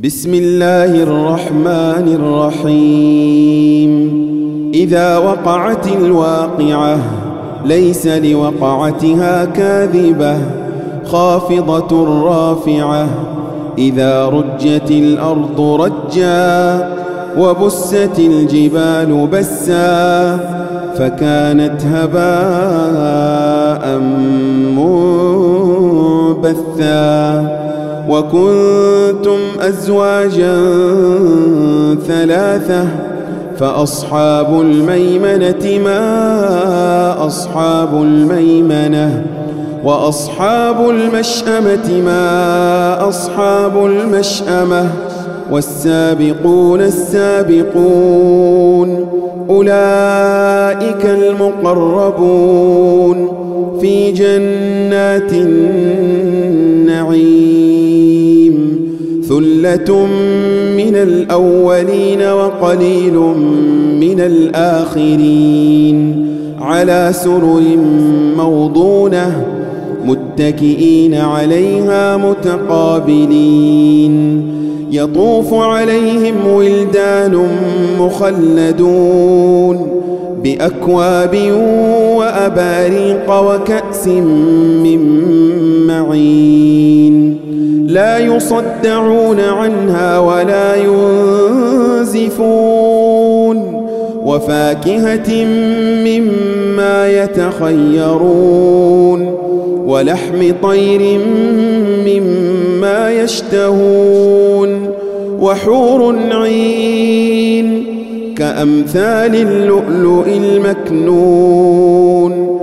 بسم الله الرحمن الرحيم. إذا وقعت الواقعة ليس لوقعتها كاذبة خافضة رافعة. إذا رجت الأرض رجا وبست الجبال بسا فكانت هباء منبثا. وكنتم أزواجا ثلاثة فأصحاب الميمنة ما أصحاب الميمنة وأصحاب المشأمة ما أصحاب المشأمة والسابقون السابقون أولئك المقربون في جنات النعيم. ثلة من الأولين وقليل من الآخرين على سرر موضونة متكئين عليها متقابلين. يطوف عليهم ولدان مخلدون بأكواب وأباريق وكأس من معين لا يصدعون عنها ولا ينزفون. وفاكهة مما يتخيرون ولحم طير مما يشتهون وحور عين كأمثال اللؤلؤ المكنون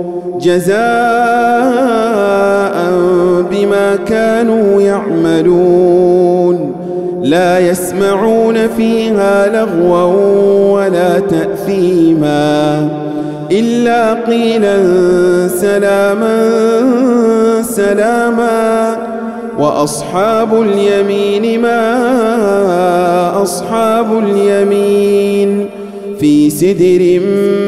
جزاء بما كانوا يعملون. لا يسمعون فيها لغوا ولا تأثيما إلا قيلا سلاما سلاما. وأصحاب اليمين ما أصحاب اليمين في سدر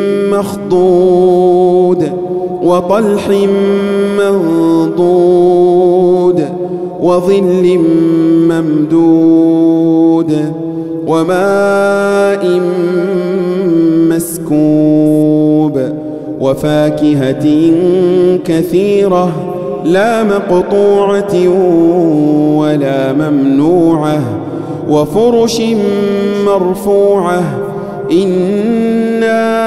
مخضود وطلح منضود وظل ممدود وماء مسكوب وفاكهة كثيرة لا مقطوعة ولا ممنوعة وفرش مرفوعة. إنا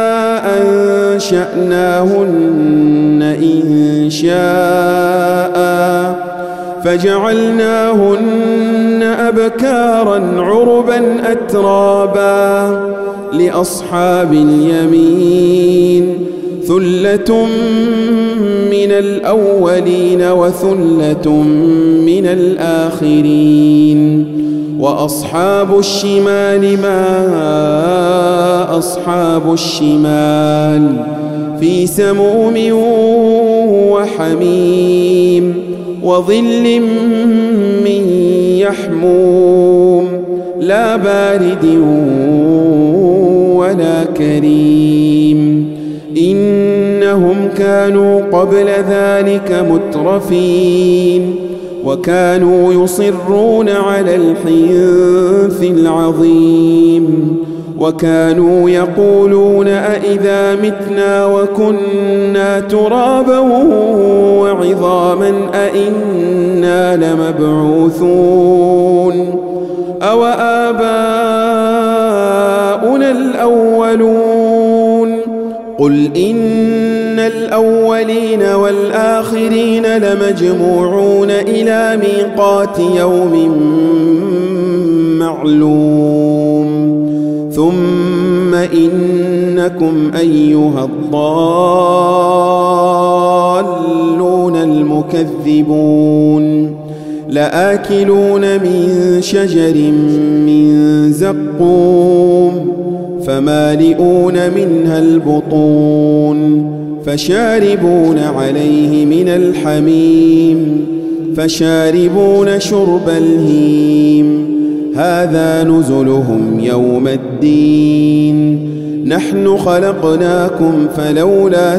أنشأناهن إنشاء فجعلناهن أبكارا عربا أترابا لأصحاب اليمين. ثلة من الأولين وثلة من الآخرين. وأصحاب الشمال ما أصحاب الشمال في سموم وحميم وظل من يحموم لا بارد ولا كريم. إنهم كانوا قبل ذلك مترفين وكانوا يصرون على الحنث العظيم وكانوا يقولون أئذا متنا وكنا ترابا وعظاما أئنا لمبعوثون أو آباؤنا الأولون. قل إن الأولين والآخرين لمجموعون إلى ميقات يوم معلوم. ثم إنكم أيها الضالون المكذبون لآكلون من شجر من زقوم فمالئون منها البطون فشاربون عليه من الحميم فشاربون شرب الهيم. هذا نزلهم يوم الدين. نحن خلقناكم فلولا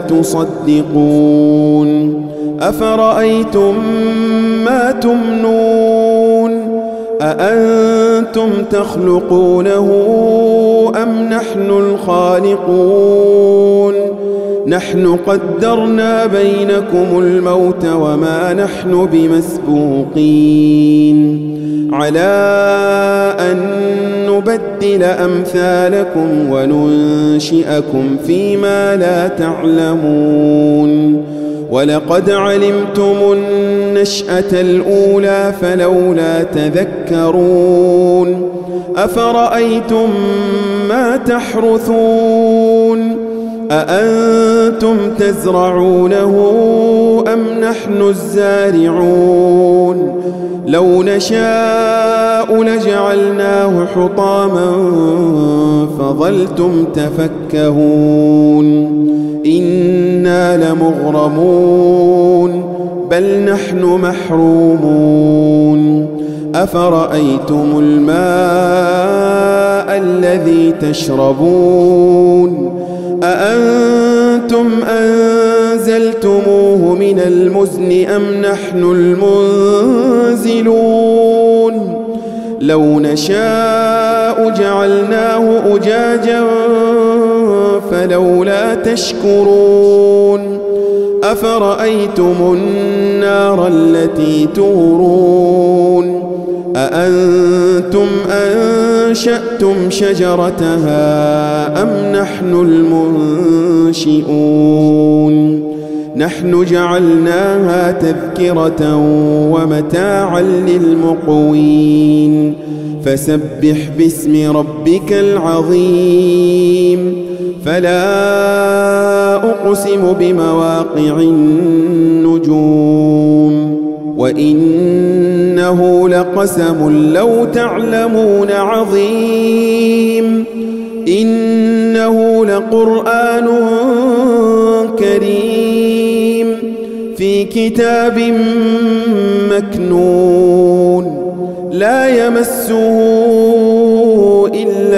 تصدقون. أفرأيتم ما تمنون أأنتم تخلقونه أم نحن الخالقون نحن قدرنا بينكم الموت وما نحن بمسبوقين على أن نبدل أمثالكم وننشئكم فيما لا تعلمون ولقد علمتم النشأة الأولى فلولا تذكرون أفرأيتم ما تحرثون أأنتم تزرعونه أم نحن الزارعون لو نشاء لجعلناه حطاما فظلتم تفكهون إنا لمغرمون بل نحن محرومون أفرأيتم الماء الذي تشربون أأنتم أنزلتموه من المزن أم نحن المنزلون لو نشاء جعلناه أجاجا فلولا تشكرون أفرأيتم النار التي تورون أأنتم أنشأتم شجرتها أم نحن المنشئون نحن جعلناها تذكرة ومتاعا للمقوين فسبح باسم ربك العظيم فلا أقسم بمواقع النجوم وإنه لقسم لو تعلمون عظيم إنه لقرآن كريم في كتاب مكنون لا يمسه إلا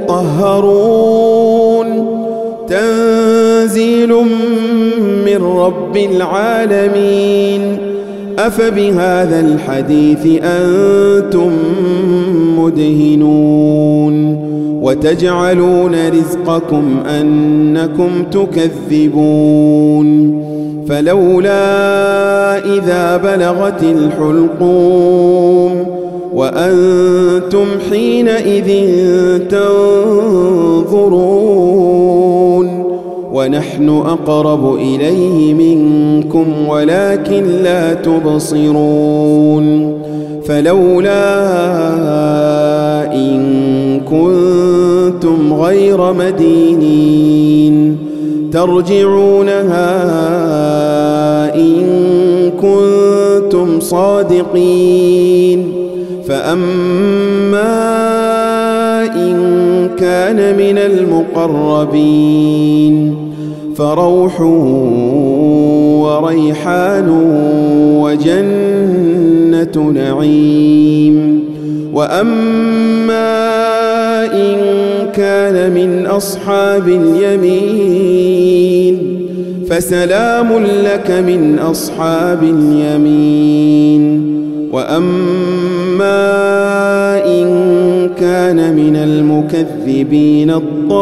المطهرون تنزيل من رب العالمين أفبهذا الحديث أنتم مدهنون وتجعلون رزقكم أنكم تكذبون فلولا إذا بلغت الحلقوم وأنتم حينئذ تنظرون ونحن أقرب إليه منكم ولكن لا تبصرون فلولا إن كنتم غير مدينين ترجعونها إن كنتم صادقين فأما إن كان من المقربين فروح وريحان وجنة نعيم وأما إن كان من أصحاب اليمين فسلام لك من أصحاب اليمين وأما إن كان من المكذبين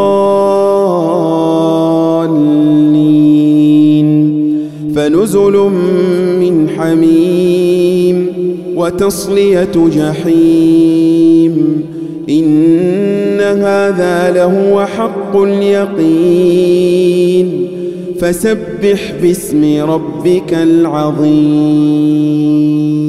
الضالين فنزل من حميم وتصلية جحيم إن هذا لهو حق اليقين فسبح باسم ربك العظيم.